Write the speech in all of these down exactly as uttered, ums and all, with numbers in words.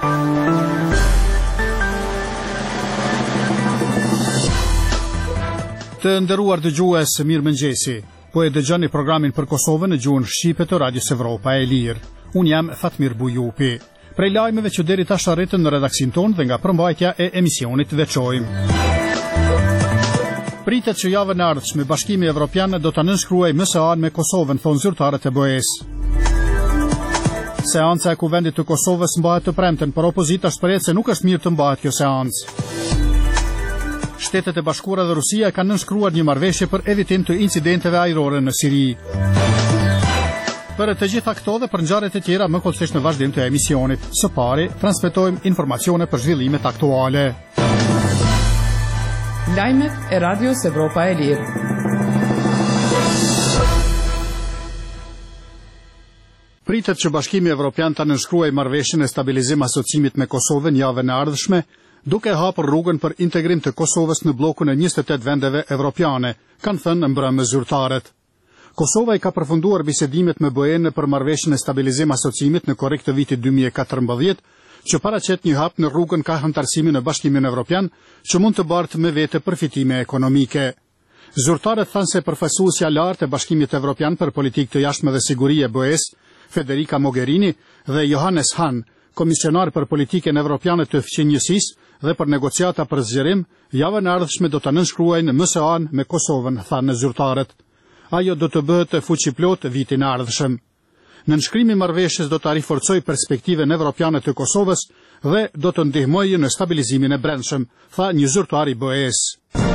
Të nderuar dëgjues, mirëmëngjesi. Po e dëgjoni programin për Kosovën në gjuhën shqipe të Radios Evropa e Lirë. Unë jam Fatmir Bujupi. Prej lajmeve që deri tash arritën në redaksin tonë dhe nga përmbajtja e emisionit veçojmë. Pritet që javën e ardhshme Bashkimi Evropian do të nënshkruaj M S A-n me Kosovën, thonë zyrtarët e B E S. Seanca e Kuvendit të Kosovës mbahet të premten, por opozita shpreh se nuk është mirë të mbahet kjo seancë. Shtetet e Bashkuara dhe Rusia kanë nënshkruar një marrëveshje për evitim të incidenteve ajrore në Siri. Për të gjitha këto dhe për ngjarjet e tjera më kollësisht në vazhdim të emisionit. Së pari, transmetojmë informacione për zhvillimet aktuale. Lajmet e Radios Evropa e Lirë. Pritet që Bashkimi Evropian ta nënshkruajë marrëveshjen e stabilizim asociimit me Kosovën javën e ardhshme, duke hapur rrugën për integrim të Kosovës në bllokun e njëzet e tetë vendeve evropiane, kanë thënë mbrëmë zyrtarët. Kosova i ka përfunduar bisedimet me B E-n për marrëveshjen e stabilizim asociimit në korrik të vitit dy mijë e katërmbëdhjetë, që paraqet një hap në rrugën ka antarësimin në Bashkimin Evropian, që mund të bartë me vete përfitime ekonomike. Zyrtarët thanë se përfaqësuesja lartë e Bashkimit Evropian për politikë të jashtme dhe siguri e B E S, Federica Mogherini dhe Johannes Hahn, komisionar për politikën evropiane të fqinjësisë dhe për negociata për zgjerim, javën e ardhshme do të nënshkruajnë M S A-n me Kosovën, thanë zyrtarët. Ajo do të bëhet fuqiplot vitin e ardhshëm. Nënshkrimi i marrëveshjes do të riforcojë perspektiven evropiane të Kosovës dhe do të ndihmojë në stabilizimin e brendshëm, tha një zyrtar i B E S.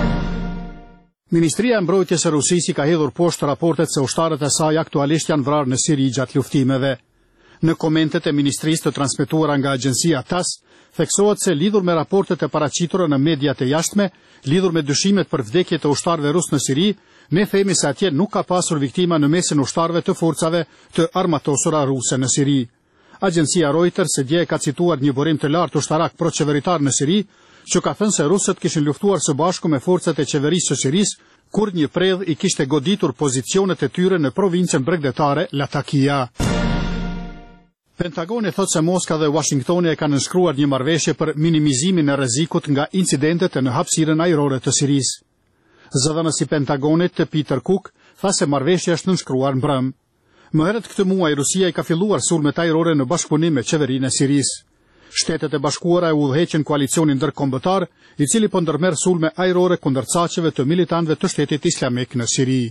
Ministria e Mbrojtjes së Rusisë ka hedhur poshtë raportet se ushtarët e saj aktualisht janë vrarë në Siri gjatë luftimeve. Në komentet e ministrisë të transmetuara nga agjencia T A S, theksohet se lidhur me raportet e paraqitura në mediat e jashtme, lidhur me dyshimet për vdekje të ushtarëve rus në Siri, ne themi se atje nuk ka pasur viktima në mesin ushtarëve të forcave të armatosura ruse në Siri. Agjencia Reuters së dje ka cituar një burim të lartë ushtarak proqeveritar në Siri, që ka thënë se rusët kishin luftuar së bashku me forcat e qeverisë së Sirisë, kur një predh i kishte goditur pozicionet e tyre në provincën bregdetare Latakia. Pentagoni thot se Moska dhe Washingtoni e kanë nënshkruar një marrëveshje për minimizimin e rrezikut nga incidentet në hapësirën ajrore të Sirisë. Zëdhënësi i Pentagonit, Peter Cook, tha se marrëveshja është nënshkruar mbrëm. Më herët këtë muaj Rusia i ka filluar sulmet ajrore në bashkëpunim me qeverinë e Sirisë. Shtetet e Bashkuara e udhëheqën koalicionin ndërkombëtar, i cili po ndërmerr sulme ajrore kundër caqeve të militantëve të Shtetit Islamik në Siri.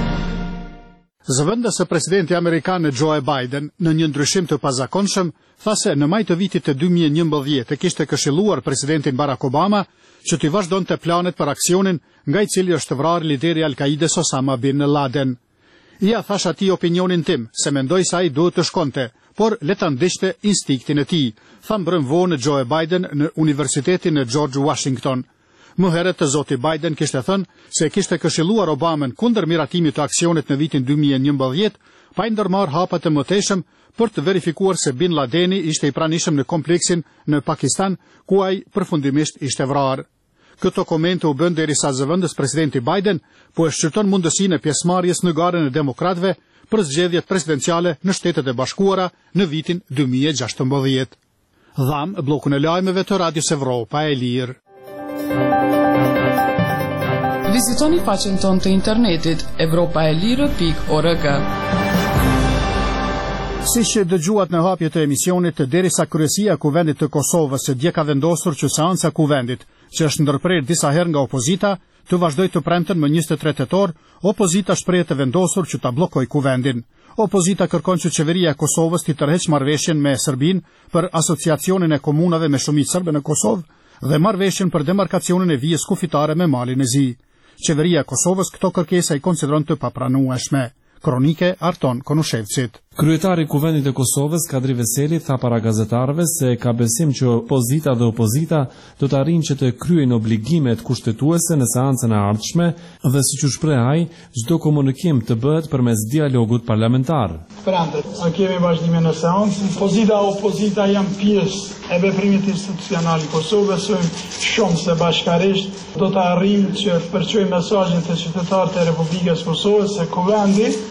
Zëvendës së presidenti amerikan Joe Biden, në një ndryshim të pazakonshëm, tha se në maj të vitit të dy mijë e njëmbëdhjetë kishte këshilluar presidentin Barack Obama që t'i vazhdonte planet për aksionin nga i cili është vrarë lideri Al-Kaides Osama bin Laden. Ia thash atij opinionin tim, se mendoj se ai duhet të shkonte, por le ta ndiqte instinktin e tij, tha mbrëm vonë Joe Biden në Universitetin e George Washington. Më herët të zoti Biden kishte thënë se kishte këshilluar Obamën kundër miratimit të aksionit në vitin dy mijë e njëmbëdhjetë, pa i ndërmarrë hapa të mëtejshëm për të verifikuar se Bin Ladeni ishte i pranishëm në kompleksin në Pakistan, ku ai përfundimisht ishte vrarë. Këto komente u bën derisa zëvendës presidenti Biden po e shqyrton mundësinë e pjesëmarrjes në garën e demokratëve për zgjedhjet presidenciale në Shtetet e Bashkuara në vitin dy mijë e gjashtëmbëdhjetë. Dham bllokun e lajmeve të Radios Evropa e Lirë. Vizitoni faqen tonë të internetit evropaelire pikë org. Si që dëgjuat në hapje të emisionit, derisa kryesia e Kuvendit të Kosovës së dje ka vendosur që seanca e Kuvendit, që është ndërprer disa herë nga opozita, të vazhdojë të premten më njëzet e tre tetor, opozita shpreh të vendosur që ta bllokojë Kuvendin. Opozita kërkon që qeveria e Kosovës t'i tërheqë marrëveshjen me Serbinë për asociacionin e komunave me shumicë serbe në Kosovë dhe marrëveshjen për demarkacionin e vijës kufitare me Malin e Zi. Qeveria e Kosovës këto kërkesa i konsideron të papranueshme. Kronike Arton Konushevcit. Kryetari i Kuvendit të Kosovës, Kadri Veseli, tha para gazetarëve se ka besim që pozita dhe opozita do të arrijnë që të kryejnë obligimet kushtetuese në seancën e ardhshme dhe siç u shpreh ai, çdo komunikim të bëhet përmes dialogut parlamentar. Prandet, a kemi vazhdime në seancën, pozita opozita janë pjesë e veprimit institucional i Kosovës, shumë se bashkarisht do të arrijmë që përçojmë mesazhin te qytetarët e Republikës Kosovës se Kuvendi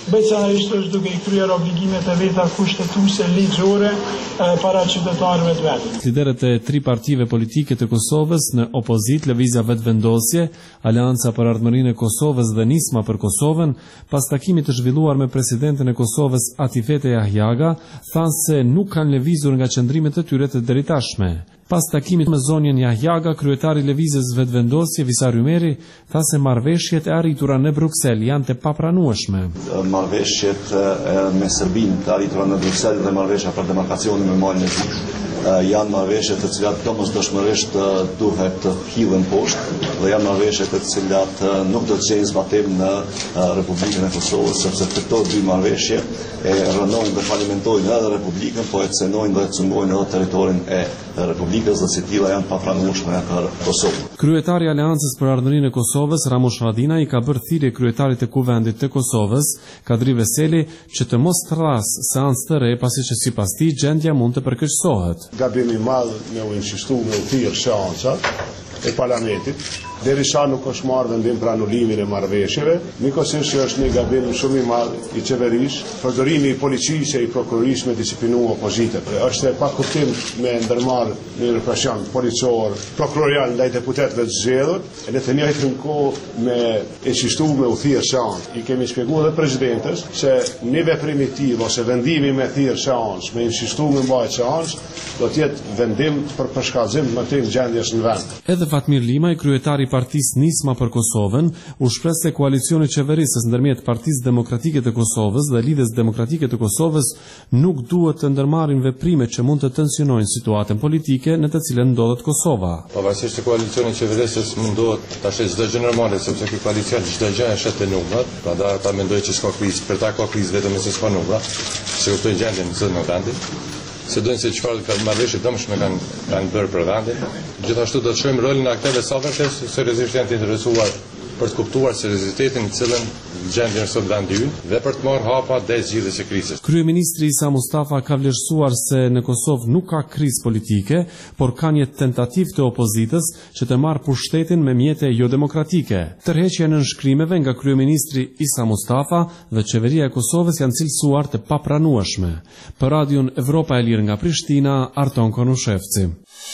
veçanërisht është duke i kryer obligimet e veta kushtetuese ligjore para qytetarëve të vendit. Liderët e tri partive politike të Kosovës në opozit, Lëvizja Vetëvendosje, Aleanca për Ardhmërinë e Kosovës dhe Nisma për Kosovën, pas takimit të zhvilluar me presidenten e Kosovës Atifete Jahjaga, thanë se nuk kanë lëvizur nga qëndrimet e tyre të deritashme. Pas takimit me zonjën Jahjaga, kryetari i Lëvizjes Vetëvendosje, Visar Ymeri, tha se marrëveshjet e arritura në Bruksel janë të papranueshme. Marrëveshjet me Serbinë të arritura në Bruksel dhe marrëveshja për demarkacionin me Malin e Zi janë marrëveshje të cilat domosdoshmërisht duhet të hidhen poshtë dhe janë marrëveshje të cilat nuk do të gjejnë zbatim në Republikën e Kosovës, sepse këto dy marrëveshje e rënojnë dhe falimentojnë edhe Republikën, po e cenojnë dhe e cungojnë edhe territorin e Republikës dhe si tilla janë papranueshme për Kosovën. Kryetari i Aleancës për Ardhmërinë e Kosovës, Ramush Haradinaj, i ka bërë thirrje kryetarit të Kuvendit të Kosovës, Kadri Veseli, që të mos thrasë seancë të re, pasi që sipas tij gjendja mund të përkeqësohet. Gabimi i madh me u insistu me u thirr seancat e parlamentit, derisa nuk është marrë vendim për anulimin e marrëveshjeve, njëkohësisht që është një gabim shumë i madh i qeverisë, përdorimi i policisë e i prokurorisë me disiplinu opozitën. Është e pakuptim me ndërmarrë një represion policor, prokurorial ndaj deputetëve të zgjedhur, e në të njëjtën kohë me insistu me u thirr seancë. I kemi shpjeguar dhe presidentes se një veprim i tillë ose vendimi me thirr seancë, me insistu me mbajtë seancë, do të jetë vendim për përshkallëzim të këtij gjendjes në vend. Edhe Fatmir Limaj, kryetari i Partisë Nisma për Kosovën, u shpreh se koalicioni qeverisës ndërmjet Partisë Demokratike të Kosovës dhe Lidhjes Demokratike të Kosovës nuk duhet të ndërmarrin veprime që mund të tensionojnë situatën politike në të cilën ndodhet Kosova. Pavarësisht se koalicioni qeverisës mundohet ta shëjë çdo gjë normale, sepse ky koalicion çdo gjë e shet te numrat, prandaj ata mendojnë që s'ka krizë, për ta ka krizë vetëm nëse s'ka numra, se kuptojnë gjendjen në vendin. Se dojnë se çfarë ka marrëveshje dëmshme kanë kanë bërë për vendin. Gjithashtu do të shohim rolin e aktorëve savetes, seriozisht janë të interesuar për të kuptuar seriozitetin në cilën gjendjen sot vendi ynë dhe për të marrë hapa dhe zgjidhjes së krizës. Kryeministri Isa Mustafa ka vlerësuar se në Kosovë nuk ka krizë politike, por ka një tentativë të opozitës që të marrë pushtetin me mjete jo demokratike. Tërheqja në nënshkrimeve nga kryeministri Isa Mustafa dhe qeveria e Kosovës janë cilësuar të papranueshme. Për Radion Evropa e Lirë nga Prishtina, Arton Konushevci.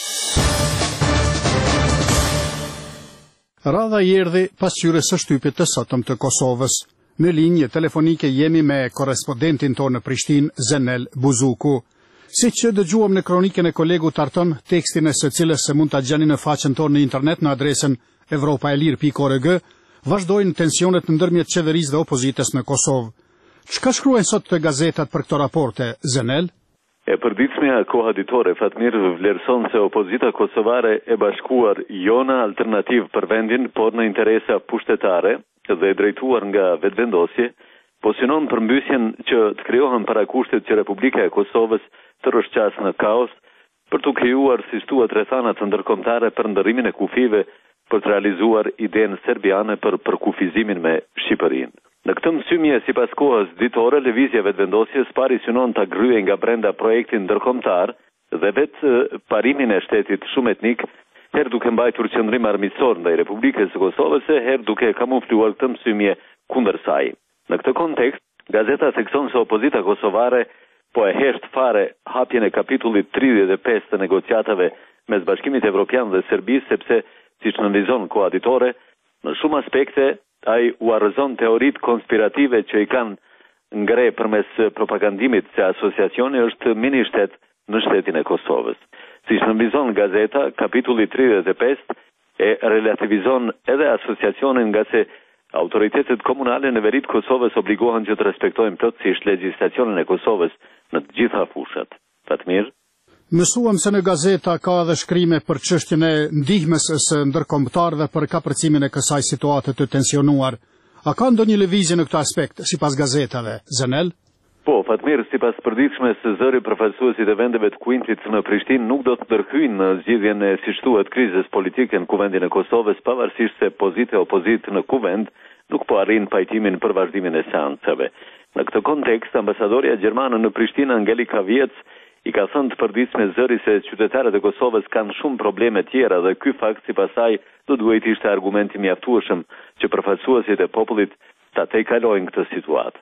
Radha i erdhi pas qyres së shtypit të sotëm të Kosovës. Në linje telefonike jemi me korrespondentin tonë në Prishtinë, Zenel Buzuku. Si që dëgjuam në kronikën e kolegut Arton, tekstin e së cilës se mund ta gjeni në faqen tonë në internet në adresën evropaelir pikë org, vazhdojnë tensionet ndërmjet qeverisë dhe opozitës në Kosovë. Çka shkruajnë sot të gazetat për këto raporte, Zenel? E përditshmja koha ditore, Fatmir, vlerëson se opozita kosovare e bashkuar jo në alternativë për vendin, por në interesa pushtetare dhe drejtuar nga vetëvendosje, po synon përmbysjen që të krijohen parakushtet që Republika e Kosovës të rrëshqas në kaos për të krijuar si thuhet rrethana të ndërkombëtare për ndërrimin e kufive për të realizuar idenë serbiane për përkufizimin me Shqipërinë. Në këtë mësymje, sipas kohës ditore, Lëvizja Vetëvendosjes pari synon ta gryej nga brenda projektin ndërkombëtar dhe vetë parimin e shtetit shumë etnik, herë duke mbajtur qëndrim armiqësor ndaj Republikës së Kosovës, herë duke kamufluar këtë mësymje kundër saj. Në këtë kontekst, gazeta thekson se opozita kosovare po e hesht fare hapjen e kapitullit tridhjetë e pesë të negociatave mes Bashkimit Evropian dhe Serbisë, sepse, siç nënvizon koha ditore, në shumë aspekte ai u arrëzon teoritë konspirative që i kanë ngre përmes propagandimit se asociacioni është mini shtet në shtetin e Kosovës. Siç nënvizon gazeta, kapitulli tridhjetë e pesë e relativizon edhe asociacionin nga se autoritetet komunale në veri të Kosovës obligohen që të respektojnë plotësisht legjislacionin e Kosovës në të gjitha fushat. Fatmir? Mësuam se në gazeta ka edhe shkrime për çështjen e ndihmës së ndërkombëtarëve për kapërcimin e kësaj situate të tensionuar. A ka ndonjë lëvizje në këtë aspekt sipas gazetave, Zenel? Po, Fatmir, sipas përditshme së zëri përfaqësuesit e vendeve të Kuintit në Prishtinë nuk do të ndërhyjnë në zgjidhjen e siç thuhet krizës politike në kuvendin e Kosovës, pavarësisht se pozitë e opozitë në kuvend nuk po arrin pajtimin për vazhdimin e seancave. Në këtë kontekst, ambasadorja gjermane në Prishtinë, Angelika Viec, i ka thënë të përditshme zëri se qytetarët e Kosovës kanë shumë probleme tjera dhe ky fakt sipas saj do duhet ishte argument i mjaftueshëm që përfaqësuesit e popullit ta tejkalojnë këtë situatë.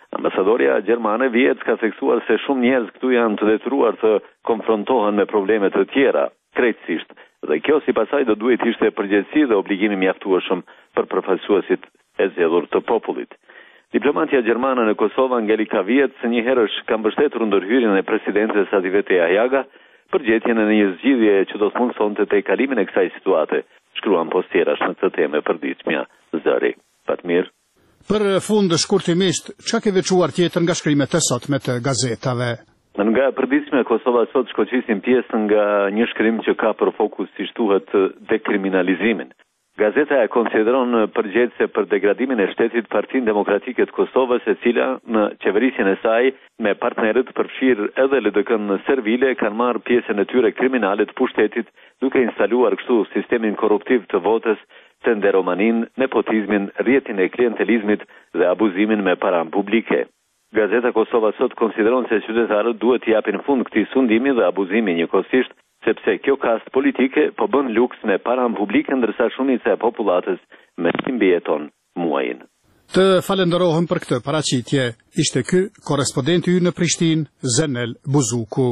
Ambasadoria gjermane vjet ka theksuar se shumë njerëz këtu janë të detyruar të konfrontohen me probleme të tjera, krejtësisht, dhe kjo sipas saj do duhet ishte përgjegjësi dhe obligim i mjaftueshëm për përfaqësuesit e zgjedhur të popullit. Diplomatia gjermane në Kosovë, Angelika Viec, një herësh ka mbështetur ndërhyrjen e presidentes Ativete Jajaga për gjetjen e një zgjidhje që do të mundsonte tejkalimin e kësaj situate, shkruan postierash në këtë temë përditshmja Zëri. Fatmir. Për fund shkurtimisht, çka ke veçuar tjetër nga shkrimet e sotme të gazetave? Nga përditshmja Kosova sot shkoqisim pjesën nga një shkrim që ka për fokus, si thuhet, dekriminalizimin. Gazeta e konsideron përgjegjëse për degradimin e shtetit Partinë Demokratike të Kosovës, e cila në qeverisjen e saj me partnerët përfshirë edhe L D K-n servile kanë marrë pjesën e tyre kriminale të pushtetit, duke instaluar kështu sistemin korruptiv të votës, tenderomanin, nepotizmin, rrjetin e klientelizmit dhe abuzimin me param publike. Gazeta Kosova sot konsideron se qytetarët duhet t'i japin fund këtij sundimi dhe abuzimi njëkohësisht, sepse kjo kast politike po bën luks me param publike, ndërsa shumica e popullatës me mbijeton muajin. Të falenderohem për këtë paraqitje. Ishte ky korrespondenti ynë në Prishtinë, Zenel Buzuku.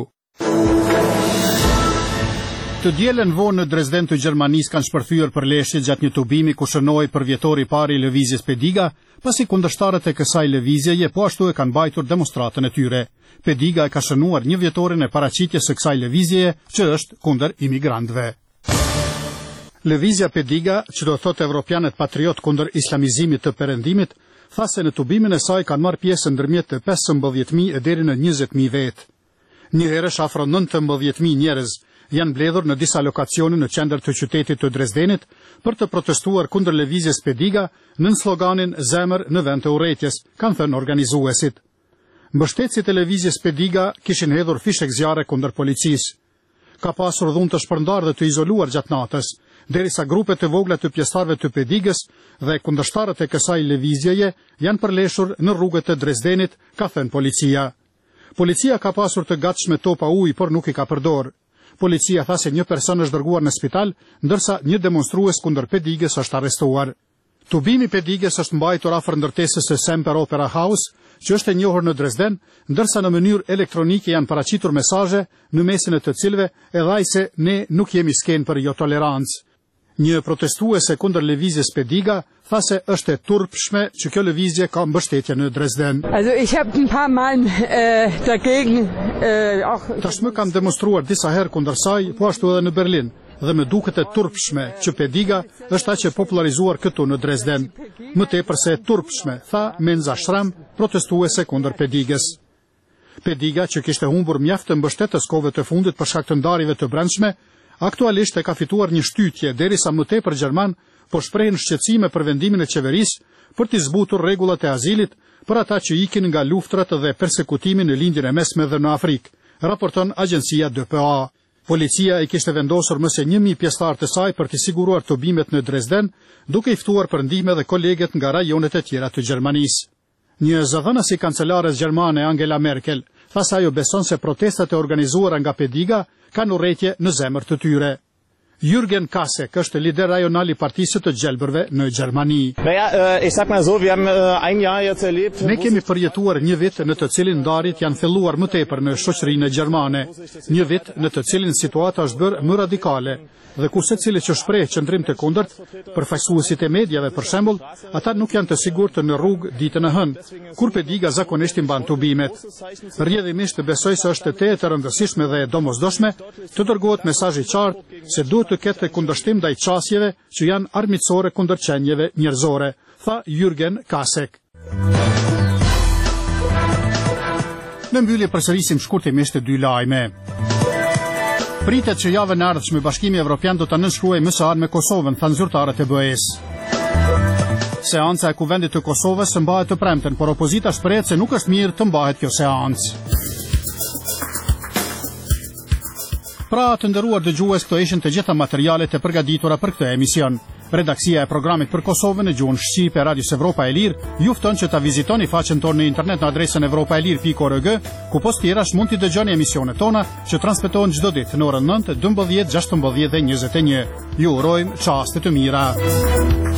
Të dielën vonë në Dresden të Gjermanisë kanë shpërthyer për leshje gjatë një tubimi ku shënoi për vjetori i parë i lëvizjes Pediga, pasi kundërshtarët e kësaj lëvizjeje po ashtu e kanë mbajtur demonstratën e tyre. Pediga e ka shënuar një vjetorin e paraqitjes së kësaj lëvizjeje, që është kundër imigrantëve. Lëvizja Pediga, që do thotë Evropianët Patriot kundër islamizimit të perëndimit, tha se në tubimin e saj kanë marrë pjesë ndërmjet të pesëmbëdhjetë mijë e deri në njëzet mijë vetë. Një herësh afro nëntëmbëdhjetë mijë njerëz janë mbledhur në disa lokacione në qendër të qytetit të Dresdenit për të protestuar kundër lëvizjes Pediga nën sloganin Zemër në vend të urrëties, kanë thënë organizuesit. Mbështetësit e lëvizjes Pediga kishin hedhur fishek zjarre kundër policisë. Ka pasur dhunë të shpërndarë dhe të izoluar gjatë natës, derisa grupet e vogla të pjesëtarëve të Pedigës dhe kundërshtarët e kësaj lëvizjeje janë përleshur në rrugët e Dresdenit, ka thënë policia. Policia ka pasur të gatshme topa ujë, por nuk i ka përdorur. Policia tha se një person është dërguar në spital, ndërsa një demonstrues kundër Pedigës është arrestuar. Tubimi Pedigës është mbajtur afër ndërtesës së Semper Opera House, që është e njohur në Dresden, ndërsa në mënyrë elektronike janë paraqitur mesazhe në mesin e të cilëve e dhaj se ne nuk jemi sken për jo tolerancë. Një protestuese kundër lëvizjes Pediga tha se është e turpshme që kjo lëvizje ka mbështetje në Dresden. Also ich habe ein paar Mal äh, dagegen äh, auch Tashmë kam demonstruar disa herë kundër saj, po ashtu edhe në Berlin, dhe më duket e turpshme që Pediga është aq e popularizuar këtu në Dresden. Më tepër se e turpshme, tha Menza Shram, protestuese kundër Pedigës. Pediga, që kishte humbur mjaft të mbështetës kohëve të fundit për shkak të ndarjeve të brendshme, aktualisht e ka fituar një shtytje, derisa më tepër gjerman po shprehin shqetësime për vendimin e qeverisë për të zbutur rregullat e azilit për ata që ikin nga luftrat dhe persekutimi në lindjen e mesme dhe në Afrikë, raporton agjencia D P A. Policia e kishte vendosur më se një mijë pjesëtar të saj për të siguruar tubimet në Dresden, duke i ftuar për ndihmë edhe kolegët nga rajonet e tjera të Gjermanisë. Një zëdhënës i kancelares gjermane Angela Merkel tha se ajo beson se protestat e organizuara nga Pediga kanë urrëtie në zemër të tyre. Jürgen Kasek është lider rajonal i partisë të gjelbërve në Gjermani. Ne kemi përjetuar një vit në të cilin ndarjet janë filluar më tepër në shoqërinë gjermane, një vit në të cilin situata është bërë më radikale dhe ku secili që shpreh qëndrim të kundërt, përfaqësuesit e mediave për shembull, ata nuk janë të sigurt në rrugë ditën e hënë, kur Pediga zakonisht i mban tubimet. Rrjedhimisht besoj se është e tetë e rëndësishme dhe e domosdoshme të dërgohet mesazh i qartë se duhet të ketë kundërshtim ndaj çësjeve që janë armiqësore kundër qenjeve njerëzore, tha Jürgen Kasek. Në mbyllje përsërisim shkurtimisht dy lajme. Pritet që javën e ardhshme Bashkimi Evropian do të nënshkruajë më së ardhme me Kosovën, thanë zyrtarët e B E-s. Seanca e Kuvendit të Kosovës së mbahet të premten, por opozita shprehet se nuk është mirë të mbahet kjo seancë. Pra të nderuar dëgjues, këto ishin të gjitha materialet e përgatitura për këtë emision. Redaksia e programit për Kosovën në gjuhën shqipe e Radios Evropa e Lirë ju fton që ta vizitoni faqen tonë në internet në adresën evropaelir pikë org, ku post tjerash mund t'i dëgjoni emisionet tona që transmetohen çdo ditë në orën nëntë, dymbëdhjetë, gjashtëmbëdhjetë dhe njëzet e një. Ju urojmë çaste të mira.